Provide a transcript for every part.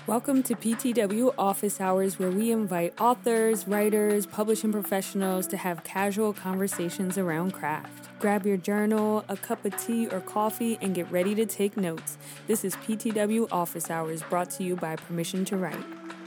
Welcome to PTW Office Hours, where we invite authors, writers, publishing professionals to have casual conversations around craft. Grab your journal, a cup of tea or coffee, and get ready to take notes. This is PTW Office Hours, brought to you by Permission to Write.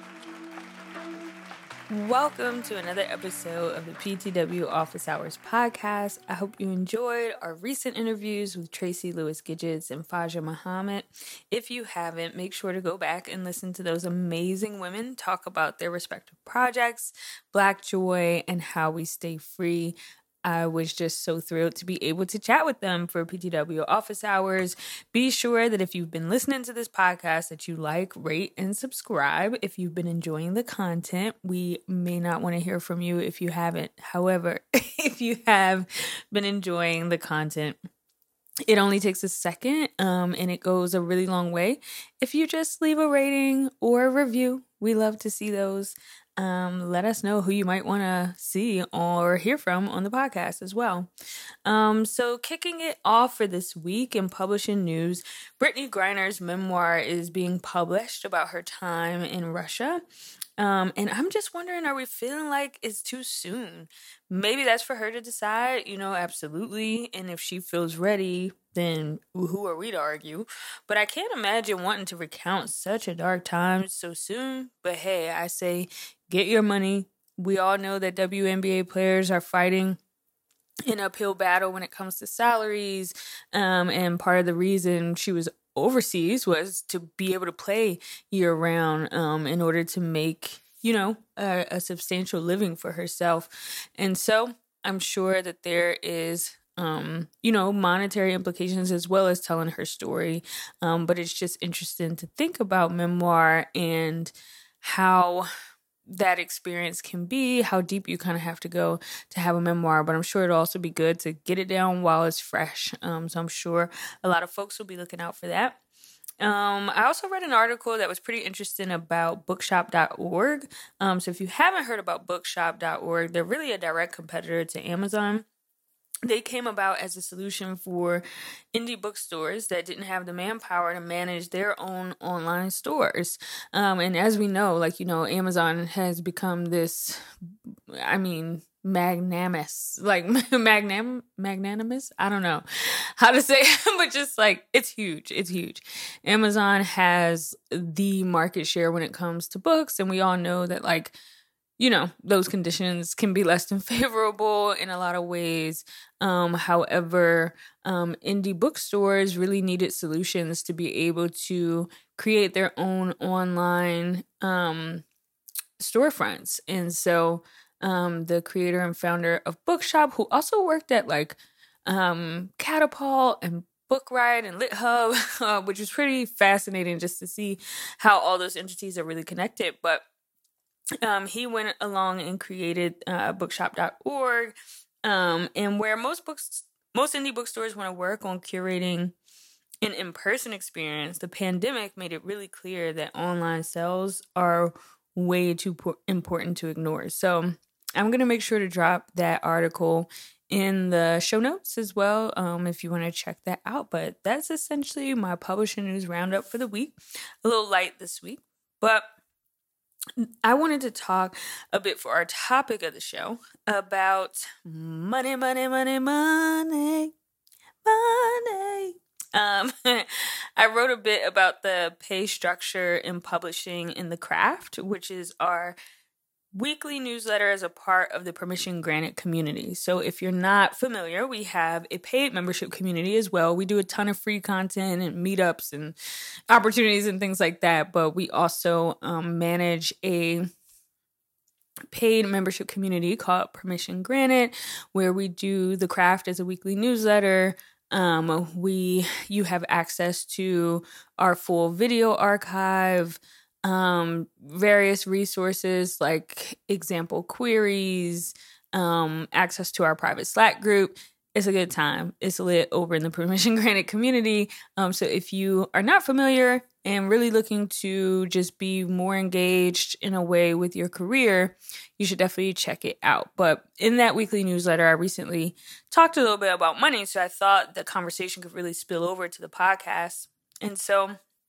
Welcome to another episode of the PTW Office Hours podcast. I hope you enjoyed our recent interviews with Tracy Lewis Gidgets and Faja Muhammad. If you haven't, make sure to go back and listen to those amazing women talk about their respective projects, Black Joy, and how we stay free. I was just so thrilled to be able to chat with them for PTW Office Hours. Be sure that if you've been listening to this podcast that you like, rate, and subscribe. If you've been enjoying the content, we may not want to hear from you if you haven't. However, if you have been enjoying the content, it only takes a second, and it goes a really long way. If you just leave a rating or a review, we love to see those. Let us know who you might want to see or hear from on the podcast as well. So kicking it off for this week in publishing news, Brittney Griner's memoir is being published about her time in Russia. And I'm just wondering, are we feeling like it's too soon? Maybe that's for her to decide, absolutely. And if she feels ready, then who are we to argue? But I can't imagine wanting to recount such a dark time so soon. But hey, I say, get your money. We all know that WNBA players are fighting an uphill battle when it comes to salaries. And part of the reason she was overseas was to be able to play year round in order to make, a substantial living for herself. And so I'm sure that there is, monetary implications as well as telling her story. But it's just interesting to think about memoir and how that experience can be, how deep you kind of have to go to have a memoir. But I'm sure it'll also be good to get it down while it's fresh. So I'm sure a lot of folks will be looking out for that. I also read an article that was pretty interesting about bookshop.org. So if you haven't heard about bookshop.org, they're really a direct competitor to Amazon. They came about as a solution for indie bookstores that didn't have the manpower to manage their own online stores. And as we know, Amazon has become this, magnanimous, magnanimous. I don't know how to say it, but just it's huge. It's huge. Amazon has the market share when it comes to books. And we all know that those conditions can be less than favorable in a lot of ways. However, indie bookstores really needed solutions to be able to create their own online storefronts. And so the creator and founder of Bookshop, who also worked at Catapult and BookRight and LitHub, which was pretty fascinating just to see how all those entities are really connected. But he went along and created bookshop.org, and where most indie bookstores want to work on curating an in-person experience, the pandemic made it really clear that online sales are way too important to ignore. So I'm going to make sure to drop that article in the show notes as well, if you want to check that out. But that's essentially my publishing news roundup for the week. A little light this week, but I wanted to talk a bit for our topic of the show about money. I wrote a bit about the pay structure in publishing in the craft, which is our weekly newsletter as a part of the Permission Granted community. So if you're not familiar, we have a paid membership community as well. We do a ton of free content and meetups and opportunities and things like that. But we also manage a paid membership community called Permission Granted, where we do the craft as a weekly newsletter. You have access to our full video archive, various resources like example queries, access to our private Slack group. It's a good time. It's lit over in the Permission Granted community. So if you are not familiar and really looking to just be more engaged in a way with your career, you should definitely check it out. But in that weekly newsletter, I recently talked a little bit about money, so I thought the conversation could really spill over to the podcast. And so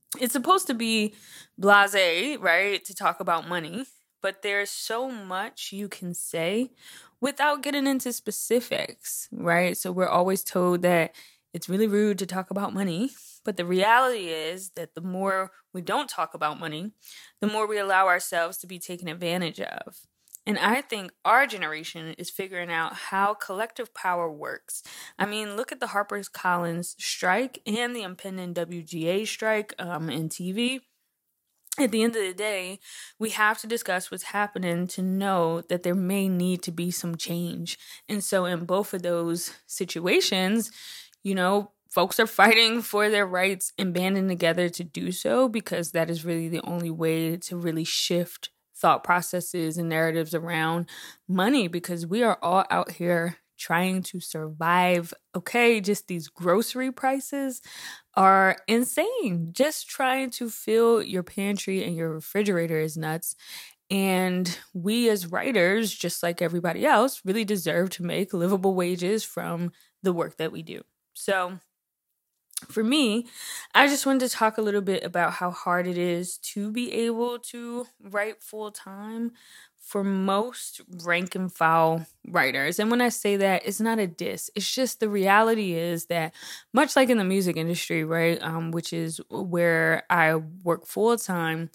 it's supposed to be blasé, right? To talk about money, but there's so much you can say without getting into specifics, right? So we're always told that it's really rude to talk about money. But the reality is that the more we don't talk about money, the more we allow ourselves to be taken advantage of. And I think our generation is figuring out how collective power works. I mean, look at the HarperCollins strike and the impending WGA strike in TV. At the end of the day, we have to discuss what's happening to know that there may need to be some change. And so in both of those situations, folks are fighting for their rights and banding together to do so, because that is really the only way to really shift thought processes and narratives around money, because we are all out here trying to survive. Okay, just these grocery prices are insane. Just trying to fill your pantry and your refrigerator is nuts. And we as writers, just like everybody else, really deserve to make livable wages from the work that we do. So for me, I just wanted to talk a little bit about how hard it is to be able to write full time for most rank and file writers. And when I say that, it's not a diss. It's just the reality is that, much like in the music industry, right, which is where I work full time,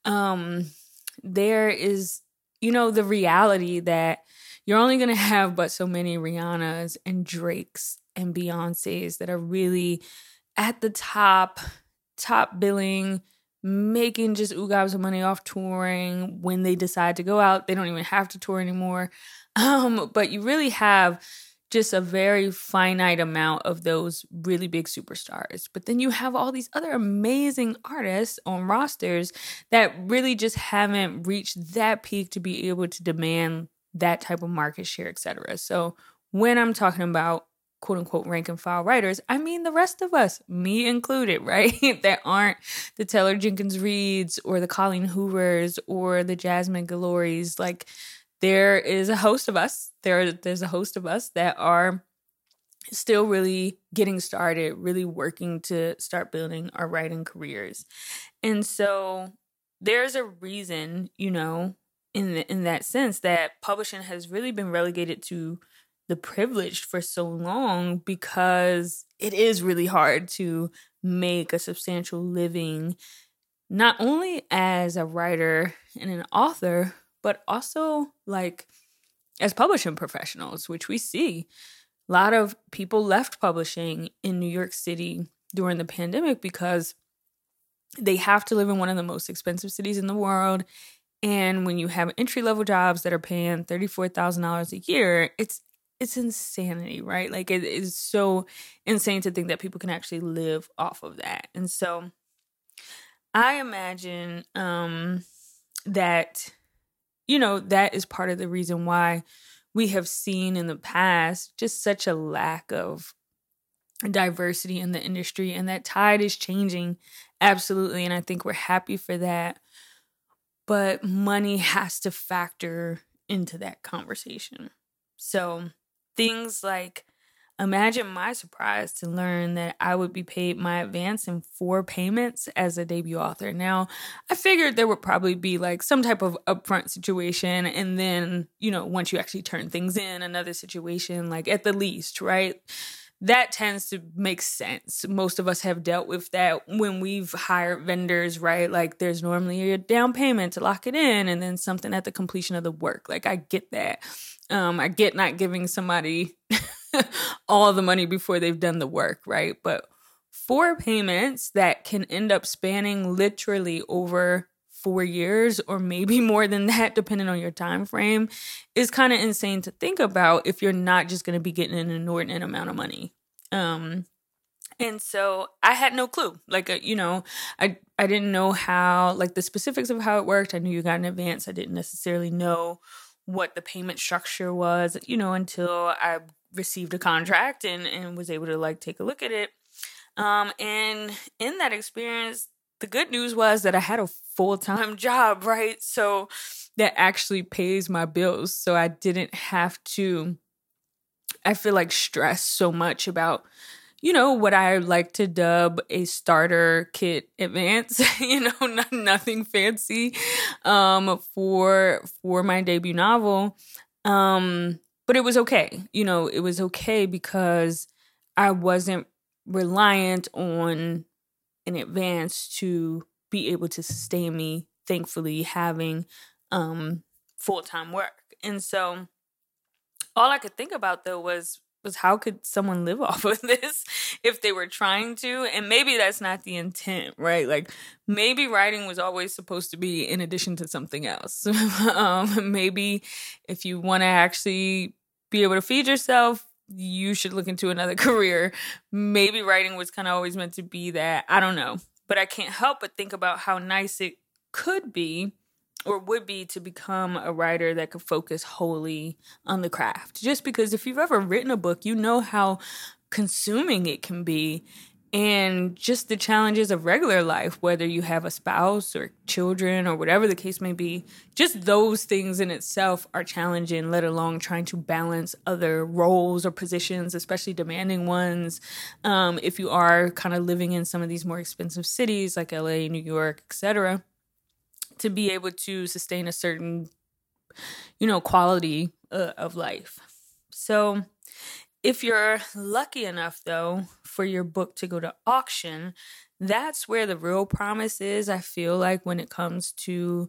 there is, the reality that you're only going to have but so many Rihannas and Drakes and Beyoncés that are really at the top billing, making just oogobs of money off touring. When they decide to go out, they don't even have to tour anymore. But you really have just a very finite amount of those really big superstars. But then you have all these other amazing artists on rosters that really just haven't reached that peak to be able to demand that type of market share, etc. So when I'm talking about quote unquote rank and file writers, I mean the rest of us, me included, right? That aren't the Taylor Jenkins Reids or the Colleen Hoovers or the Jasmine Gallories. Like, there is a host of us. There's a host of us that are still really getting started, really working to start building our writing careers. And so there's a reason, in that sense, that publishing has really been relegated to the privileged for so long, because it is really hard to make a substantial living, not only as a writer and an author, but also like as publishing professionals, which we see. A lot of people left publishing in New York City during the pandemic because they have to live in one of the most expensive cities in the world. And when you have entry-level jobs that are paying $34,000 a year, it's insanity, right? Like, it is so insane to think that people can actually live off of that. And so I imagine that, that is part of the reason why we have seen in the past just such a lack of diversity in the industry, and that tide is changing, absolutely. And I think we're happy for that. But money has to factor into that conversation. So things like, imagine my surprise to learn that I would be paid my advance in 4 payments as a debut author. Now, I figured there would probably be like some type of upfront situation, and then, once you actually turn things in, another situation, like at the least, right? That tends to make sense. Most of us have dealt with that when we've hired vendors, right? Like, there's normally a down payment to lock it in, and then something at the completion of the work. Like, I get that. I get not giving somebody all the money before they've done the work, right? But 4 payments that can end up spanning literally over 4 years, or maybe more than that, depending on your time frame, is kind of insane to think about if you're not just going to be getting an inordinate amount of money. And so I had no clue. Like, I didn't know how, like, the specifics of how it worked. I knew you got in advance. I didn't necessarily know what the payment structure was, until I received a contract and was able to, like, take a look at it. And in that experience, the good news was that I had a full-time job, right? So that actually pays my bills. So I didn't have to, I feel like, stress so much about, what I like to dub a starter kit advance, nothing fancy, for my debut novel. But it was okay. It was okay because I wasn't reliant on an advance to be able to sustain me, thankfully, having full-time work. And so all I could think about, though, was how could someone live off of this if they were trying to? And maybe that's not the intent, right? Like, maybe writing was always supposed to be in addition to something else. Maybe if you want to actually be able to feed yourself, you should look into another career. Maybe writing was kind of always meant to be that. I don't know. But I can't help but think about how nice it could be or would be to become a writer that could focus wholly on the craft. Just because if you've ever written a book, you know how consuming it can be, and just the challenges of regular life, whether you have a spouse or children or whatever the case may be, just those things in itself are challenging, let alone trying to balance other roles or positions, especially demanding ones. If you are kind of living in some of these more expensive cities like LA, New York, etc., to be able to sustain a certain, quality of life. So if you're lucky enough, though, for your book to go to auction, that's where the real promise is, I feel like, when it comes to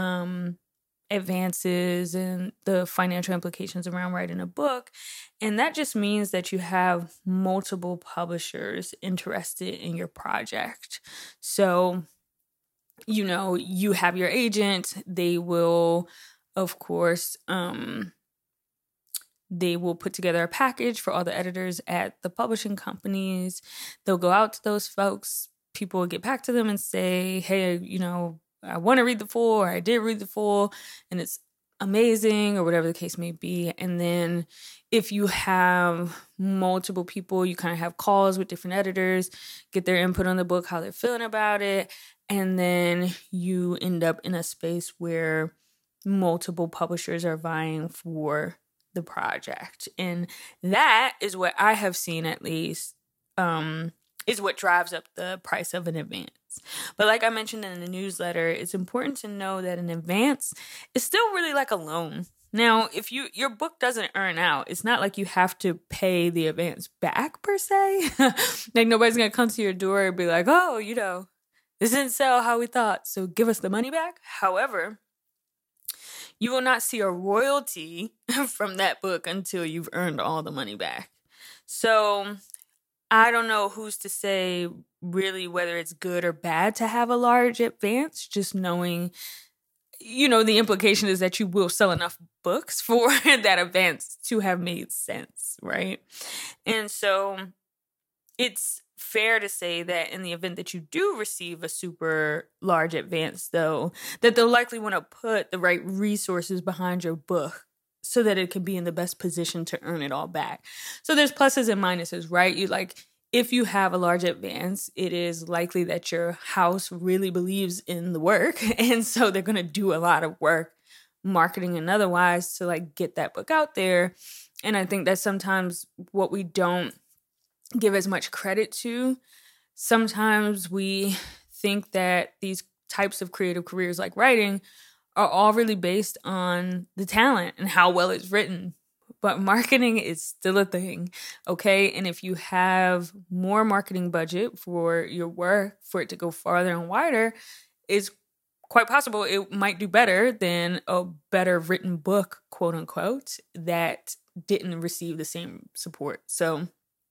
advances and the financial implications around writing a book. And that just means that you have multiple publishers interested in your project. So you have your agent. They will, of course, they will put together a package for all the editors at the publishing companies. They'll go out to those folks. People will get back to them and say, hey, I want to read the full, or I did read the full, and it's amazing, or whatever the case may be. And then if you have multiple people, you kind of have calls with different editors, get their input on the book, how they're feeling about it. And then you end up in a space where multiple publishers are vying for the project. And that is what I have seen, at least, is what drives up the price of an advance. But like I mentioned in the newsletter, it's important to know that an advance is still really like a loan. Now, if your book doesn't earn out, it's not like you have to pay the advance back per se. Like, nobody's going to come to your door and be like, oh, this didn't sell how we thought, so give us the money back. However, you will not see a royalty from that book until you've earned all the money back. So I don't know who's to say really whether it's good or bad to have a large advance, just knowing, the implication is that you will sell enough books for that advance to have made sense, right? And so it's fair to say that in the event that you do receive a super large advance, though, that they'll likely want to put the right resources behind your book so that it can be in the best position to earn it all back. So there's pluses and minuses, right? If you have a large advance, it is likely that your house really believes in the work. And so they're going to do a lot of work, marketing and otherwise, to get that book out there. And I think that's sometimes what we don't give as much credit to. Sometimes we think that these types of creative careers like writing are all really based on the talent and how well it's written. But marketing is still a thing, okay? And if you have more marketing budget for your work, for it to go farther and wider, it's quite possible it might do better than a better written book, quote unquote, that didn't receive the same support. So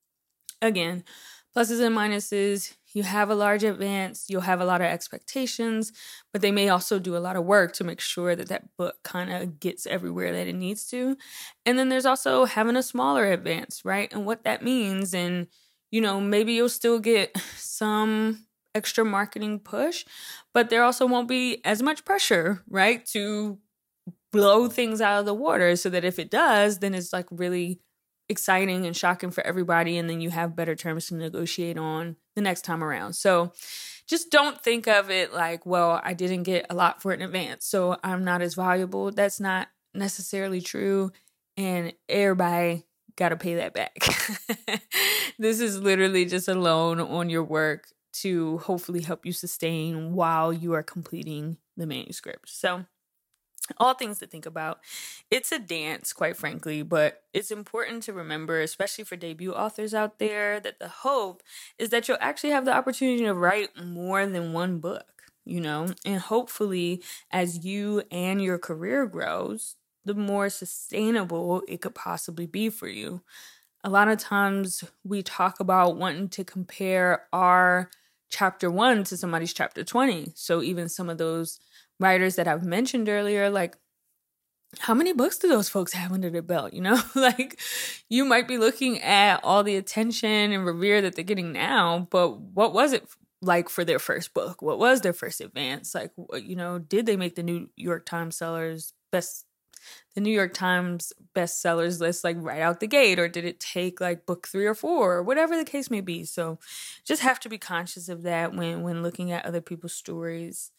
again, pluses and minuses. You have a large advance, you'll have a lot of expectations, but they may also do a lot of work to make sure that that book kind of gets everywhere that it needs to. And then there's also having a smaller advance, right? And what that means. And, maybe you'll still get some extra marketing push, but there also won't be as much pressure, right? To blow things out of the water, so that if it does, then it's really exciting and shocking for everybody, and then you have better terms to negotiate on the next time around. So just don't think of it like, well, I didn't get a lot for it in advance, so I'm not as valuable. That's not necessarily true, and everybody got to pay that back. This is literally just a loan on your work to hopefully help you sustain while you are completing the manuscript. So all things to think about. It's a dance, quite frankly, but it's important to remember, especially for debut authors out there, that the hope is that you'll actually have the opportunity to write more than one book, and hopefully as you and your career grows, the more sustainable it could possibly be for you. A lot of times we talk about wanting to compare our chapter 1 to somebody's chapter 20. So even some of those writers that I've mentioned earlier, like, how many books do those folks have under their belt? Like, you might be looking at all the attention and revere that they're getting now, but what was it like for their first book? What was their first advance? Like, did they make the New York Times bestsellers list like right out the gate, or did it take like book 3 or 4, or whatever the case may be? So just have to be conscious of that when looking at other people's stories.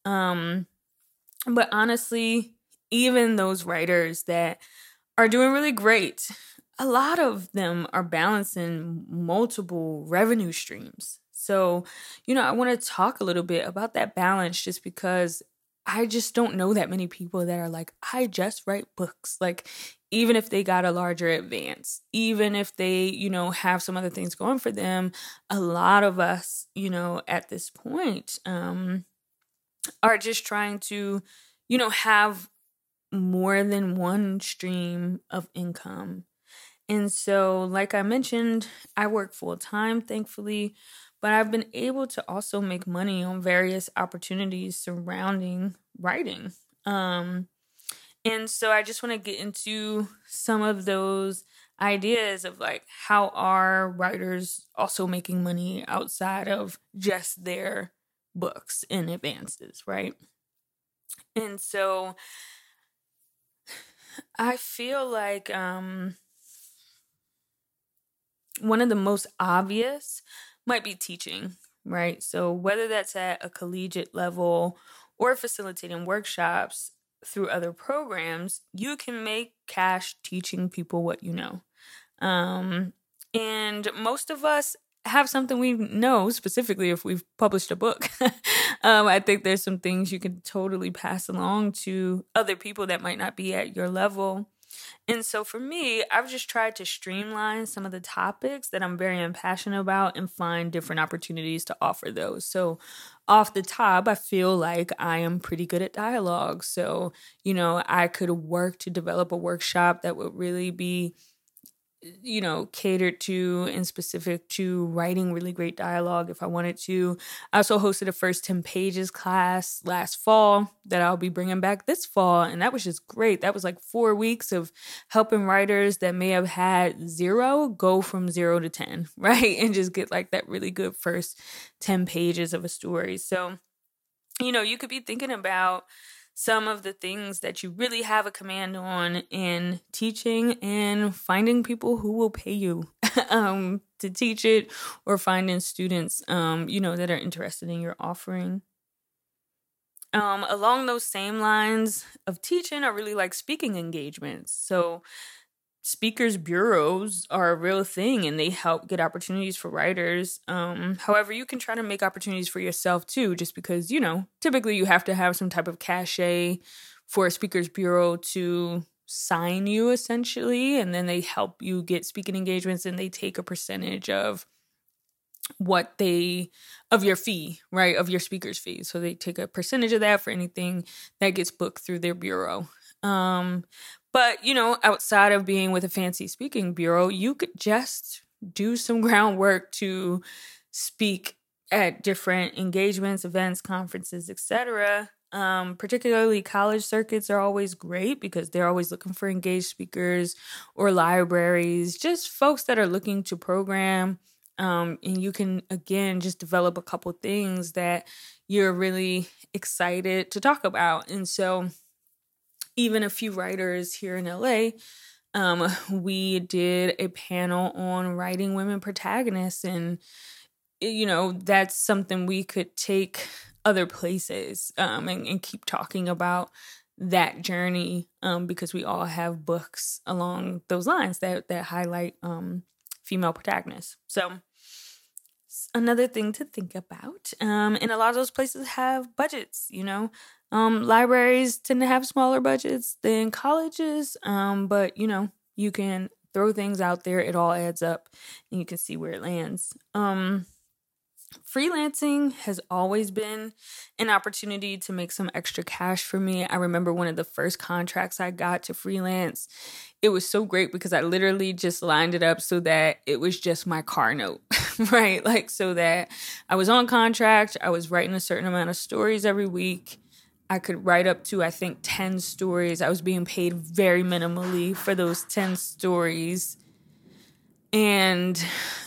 But honestly, even those writers that are doing really great, a lot of them are balancing multiple revenue streams. So, I want to talk a little bit about that balance, just because I just don't know that many people that are like, I just write books. Like, even if they got a larger advance, even if they, have some other things going for them, a lot of us, at this point, are just trying to, have more than one stream of income. And so, like I mentioned, I work full time, thankfully, but I've been able to also make money on various opportunities surrounding writing. And so I just want to get into some of those ideas of like, how are writers also making money outside of just their books and advances, right? And so I feel like one of the most obvious might be teaching, right? So whether that's at a collegiate level or facilitating workshops through other programs, you can make cash teaching people what you know. And most of us have something we know, specifically if we've published a book. I think there's some things you can totally pass along to other people that might not be at your level. And so for me, I've just tried to streamline some of the topics that I'm very passionate about and find different opportunities to offer those. So off the top, I feel like I am pretty good at dialogue. So, I could work to develop a workshop that would really be catered to and specific to writing really great dialogue if I wanted to. I also hosted a first 10 pages class last fall that I'll be bringing back this fall. And that was just great. That was like 4 weeks of helping writers that may have had 0 go from 0 to 10, right? And just get like that really good first 10 pages of a story. So, you could be thinking about some of the things that you really have a command on in teaching and finding people who will pay you to teach it, or finding students, that are interested in your offering. Along those same lines of teaching, I really like speaking engagements. So speakers bureaus are a real thing, and they help get opportunities for writers. However, you can try to make opportunities for yourself too, just because, typically you have to have some type of cachet for a speakers bureau to sign you, essentially. And then they help you get speaking engagements, and they take a percentage of your fee, right? Of your speaker's fee. So they take a percentage of that for anything that gets booked through their bureau. But, outside of being with a fancy speaking bureau, you could just do some groundwork to speak at different engagements, events, conferences, etc. Particularly college circuits are always great because they're always looking for engaged speakers, or libraries, just folks that are looking to program. And you can, again, just develop a couple things that you're really excited to talk about. And so even a few writers here in LA, we did a panel on writing women protagonists, and that's something we could take other places, and keep talking about that journey, because we all have books along those lines that highlight female protagonists. So another thing to think about. And a lot of those places have budgets, you know. Libraries tend to have smaller budgets than colleges, but, you know, you can throw things out there. It all adds up and you can see where it lands. Freelancing has always been an opportunity to make some extra cash for me. I remember one of the first contracts I got to freelance. It was so great because I literally just lined it up so that it was just my car note, right? Like, so that I was on contract, I was writing a certain amount of stories every week. I could write up to, I think, 10 stories. I was being paid very minimally for those 10 stories. And,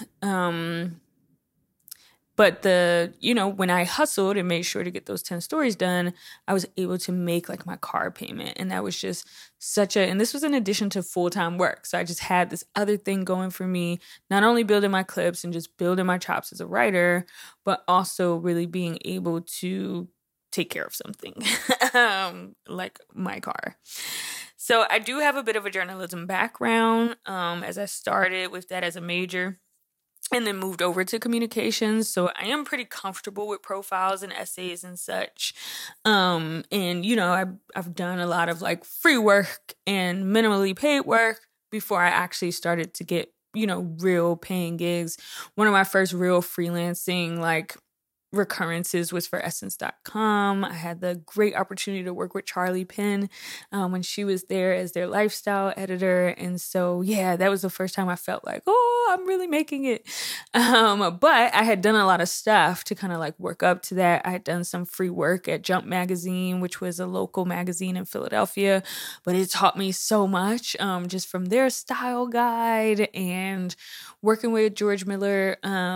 but when I hustled and made sure to get those 10 stories done, I was able to make like my car payment. And that was just and this was in addition to full-time work. So I just had this other thing going for me, not only building my clips and just building my chops as a writer, but also really being able to take care of something like my car. So I do have a bit of a journalism background, as I started with that as a major and then moved over to communications. So I am pretty comfortable with profiles and essays and such. And, you know, I've done a lot of like free work and minimally paid work before I actually started to get, you know, real paying gigs. One of my first real freelancing, like, recurrences was for Essence.com. I had the great opportunity to work with Charlie Penn when she was there as their lifestyle editor. And so, yeah, that was the first time I felt like, oh, I'm really making it. But I had done a lot of stuff to kind of like work up to that. I had done some free work at Jump Magazine, which was a local magazine in Philadelphia, but it taught me so much just from their style guide and working with George Miller.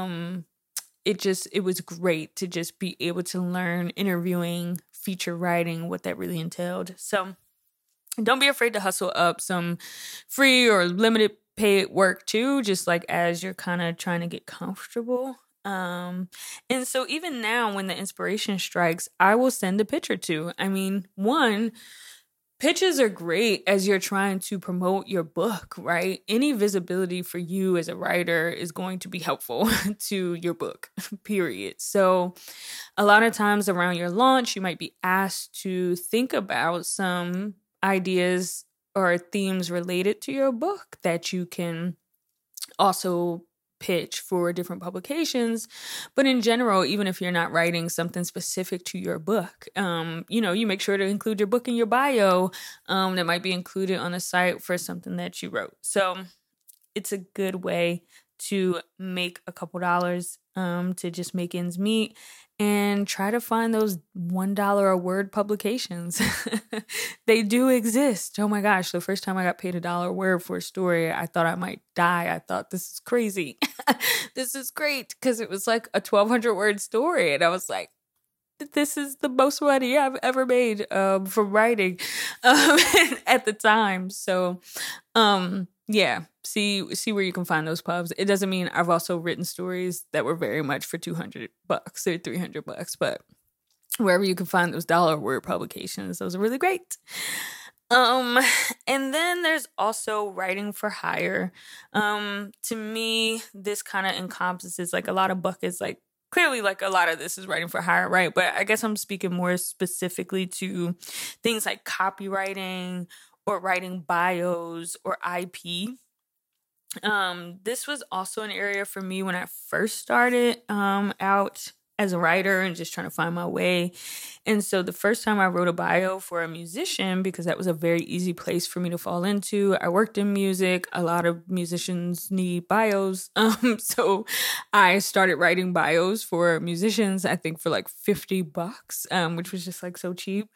It was great to just be able to learn interviewing, feature writing, what that really entailed. So don't be afraid to hustle up some free or limited paid work too, just like as you're kind of trying to get comfortable. And so even now when the inspiration strikes, I will send a pitch or two. I mean, pitches are great as you're trying to promote your book, right? Any visibility for you as a writer is going to be helpful to your book, period. So a lot of times around your launch, you might be asked to think about some ideas or themes related to your book that you can also pitch for different publications. But in general, even if you're not writing something specific to your book, you make sure to include your book in your bio that might be included on a site for something that you wrote. So it's a good way to make a couple dollars to just make ends meet and try to find those $1 a word publications. They do exist. Oh my gosh. The first time I got paid $1 a word for a story, I thought I might die. I thought, this is crazy. This is great. Because it was like a 1,200 word story. And I was like, this is the most money I've ever made from writing at the time. So, yeah, see where you can find those pubs. It doesn't mean I've also written stories that were very much for $200 or $300, but wherever you can find those $1 word publications, those are really great. And then there's also writing for hire. To me, this kind of encompasses like a lot of buckets, like clearly like a lot of this is writing for hire, right? But I guess I'm speaking more specifically to things like copywriting or writing bios or IP. This was also an area for me when I first started out as a writer and just trying to find my way. And so the first time I wrote a bio for a musician, because that was a very easy place for me to fall into. I worked in music. A lot of musicians need bios. So I started writing bios for musicians, I think for like $50, which was just like so cheap.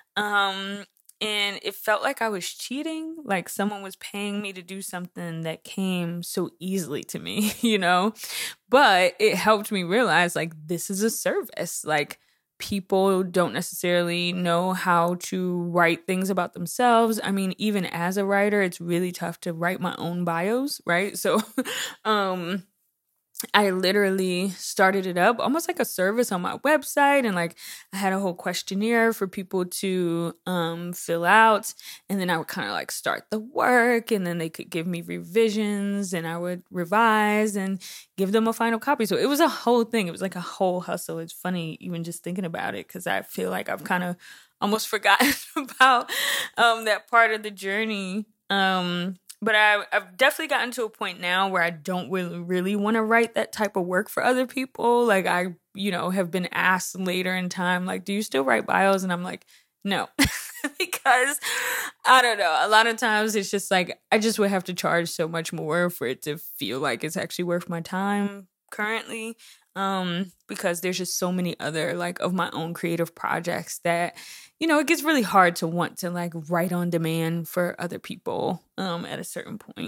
And it felt like I was cheating, like someone was paying me to do something that came so easily to me, you know? But it helped me realize, like, this is a service. Like, people don't necessarily know how to write things about themselves. I mean, even as a writer, it's really tough to write my own bios, right? So, I literally started it up almost like a service on my website, and like I had a whole questionnaire for people to fill out, and then I would kind of like start the work, and then they could give me revisions and I would revise and give them a final copy. So it was a whole thing. It was like a whole hustle. It's funny even just thinking about it, because I feel like I've kind of almost forgotten about that part of the journey. But I've definitely gotten to a point now where I don't really want to write that type of work for other people. Like I, have been asked later in time, like, do you still write bios? And I'm like, no, because I don't know. A lot of times it's just like, I just would have to charge so much more for it to feel like it's actually worth my time currently. Because there's just so many other like of my own creative projects that, it gets really hard to want to like write on demand for other people, at a certain point.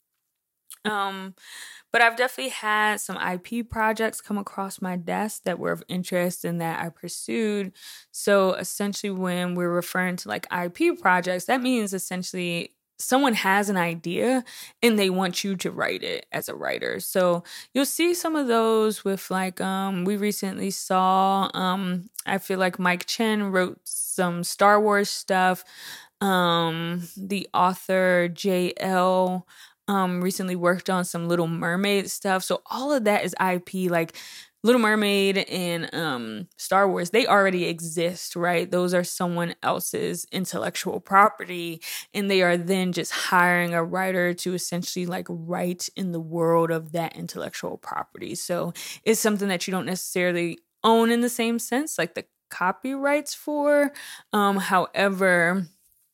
But I've definitely had some IP projects come across my desk that were of interest and that I pursued. So essentially when we're referring to like IP projects, that means essentially someone has an idea and they want you to write it as a writer. So you'll see some of those with like, we recently saw, I feel like Mike Chen wrote some Star Wars stuff. The author JL recently worked on some Little Mermaid stuff. So all of that is IP, like Little Mermaid and Star Wars, they already exist, right? Those are someone else's intellectual property, and they are then just hiring a writer to essentially like write in the world of that intellectual property. So it's something that you don't necessarily own in the same sense, like the copyrights for. However,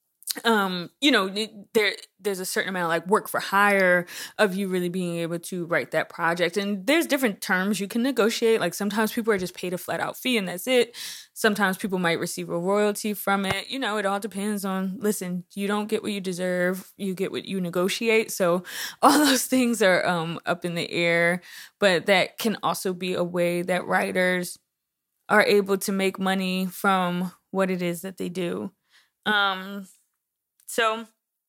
there's a certain amount of like work for hire of you really being able to write that project. And there's different terms you can negotiate. Like sometimes people are just paid a flat out fee and that's it. Sometimes people might receive a royalty from it. It all depends on, listen, you don't get what you deserve. You get what you negotiate. So all those things are up in the air, but that can also be a way that writers are able to make money from what it is that they do. So,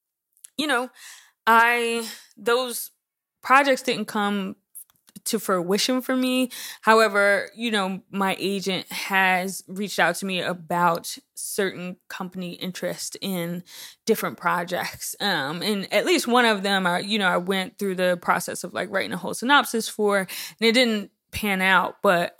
those projects didn't come to fruition for me. However, my agent has reached out to me about certain company interest in different projects. And at least one of them, I went through the process of like writing a whole synopsis for, and it didn't pan out. But,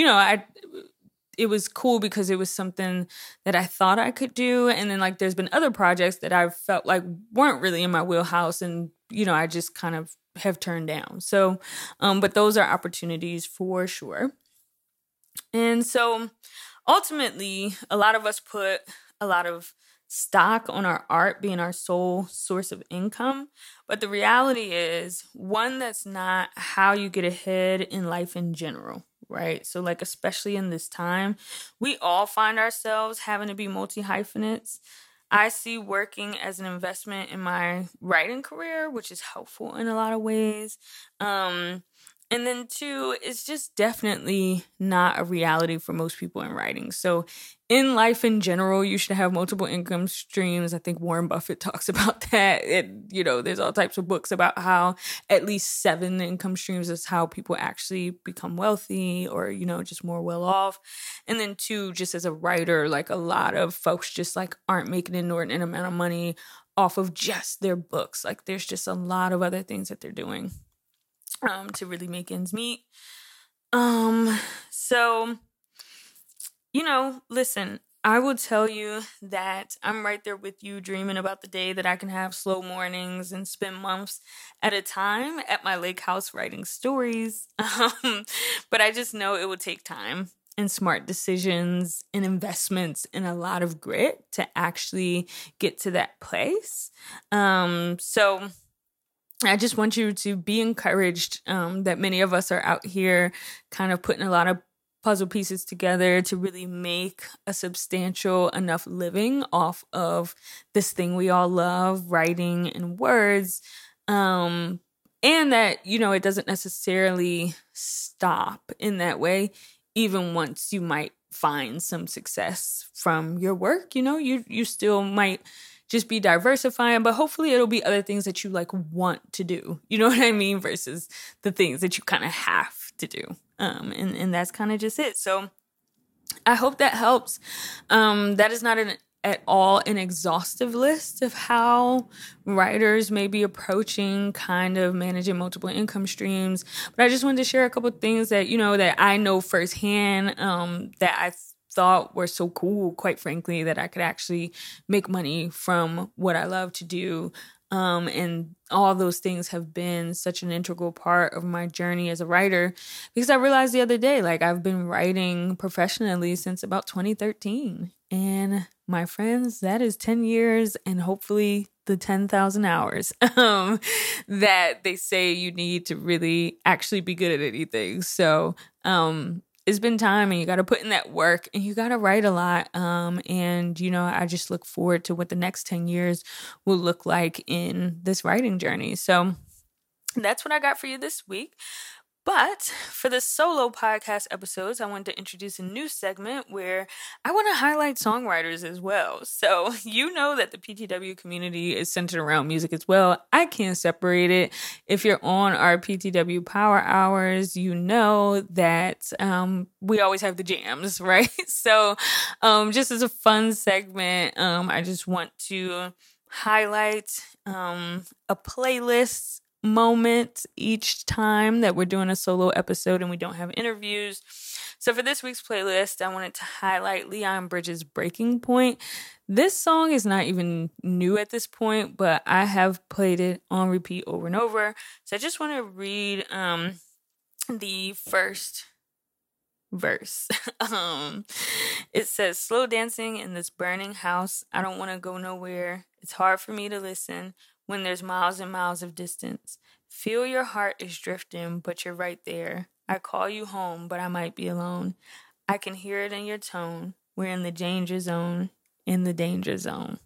it was cool because it was something that I thought I could do. And then like there's been other projects that I've felt like weren't really in my wheelhouse and, I just kind of have turned down. So, but those are opportunities for sure. And so ultimately, a lot of us put a lot of stock on our art being our sole source of income. But the reality is, one, that's not how you get ahead in life in general. Right. So like, especially in this time, we all find ourselves having to be multi-hyphenates. I see working as an investment in my writing career, which is helpful in a lot of ways. And then two, it's just definitely not a reality for most people in writing. So in life in general, you should have multiple income streams. I think Warren Buffett talks about that. There's all types of books about how at least 7 income streams is how people actually become wealthy or, just more well off. And then 2, just as a writer, like a lot of folks just like aren't making an inordinate amount of money off of just their books. Like there's just a lot of other things that they're doing to really make ends meet. So, listen, I will tell you that I'm right there with you dreaming about the day that I can have slow mornings and spend months at a time at my lake house writing stories. But I just know it will take time and smart decisions and investments and a lot of grit to actually get to that place. So I just want you to be encouraged that many of us are out here kind of putting a lot of puzzle pieces together to really make a substantial enough living off of this thing we all love, writing in words. And that, it doesn't necessarily stop in that way, even once you might find some success from your work. You still might just be diversifying, but hopefully it'll be other things that you like want to do. You know what I mean? Versus the things that you kind of have to do. And that's kind of just it. So I hope that helps. That is not at all an exhaustive list of how writers may be approaching kind of managing multiple income streams. But I just wanted to share a couple of things that, that I know firsthand, that I thought were so cool, quite frankly, that I could actually make money from what I love to do. And all those things have been such an integral part of my journey as a writer, because I realized the other day, like, I've been writing professionally since about 2013. And my friends, that is 10 years and hopefully the 10,000 hours that they say you need to really actually be good at anything. So, it's been time, and you got to put in that work, and you got to write a lot. And, I just look forward to what the next 10 years will look like in this writing journey. So that's what I got for you this week. But for the solo podcast episodes, I wanted to introduce a new segment where I want to highlight songwriters as well. So you know that the PTW community is centered around music as well. I can't separate it. If you're on our PTW Power Hours, you know that we always have the jams, right? So just as a fun segment, I just want to highlight a playlist moment each time that we're doing a solo episode and we don't have interviews. So for this week's playlist, I wanted to highlight Leon Bridges' Breaking Point. This song is not even new at this point, but I have played it on repeat over and over. So I just want to read the first verse. It says, "Slow dancing in this burning house. I don't want to go nowhere. It's hard for me to listen when there's miles and miles of distance. Feel your heart is drifting, but you're right there. I call you home, but I might be alone. I can hear it in your tone. We're in the danger zone, in the danger zone."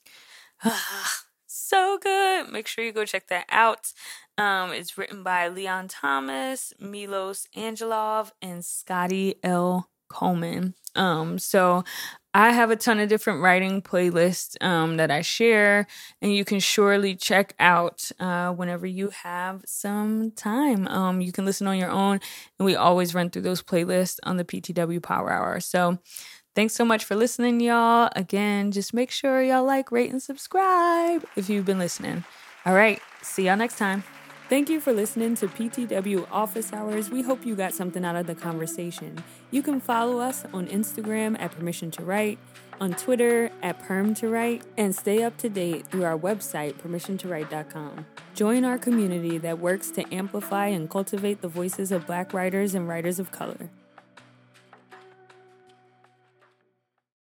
So good. Make sure you go check that out. It's written by Leon Thomas, Milos Angelov, and Scotty L. Coleman. So I have a ton of different writing playlists that I share, and you can surely check out whenever you have some time. You can listen on your own, and we always run through those playlists on the PTW Power Hour. So thanks so much for listening, y'all. Again, just make sure y'all like, rate, and subscribe if you've been listening. All right, see y'all next time. Thank you for listening to PTW Office Hours. We hope you got something out of the conversation. You can follow us on Instagram at Permission to Write, on Twitter at Perm to Write, and stay up to date through our website, permissiontowrite.com. Join our community that works to amplify and cultivate the voices of Black writers and writers of color.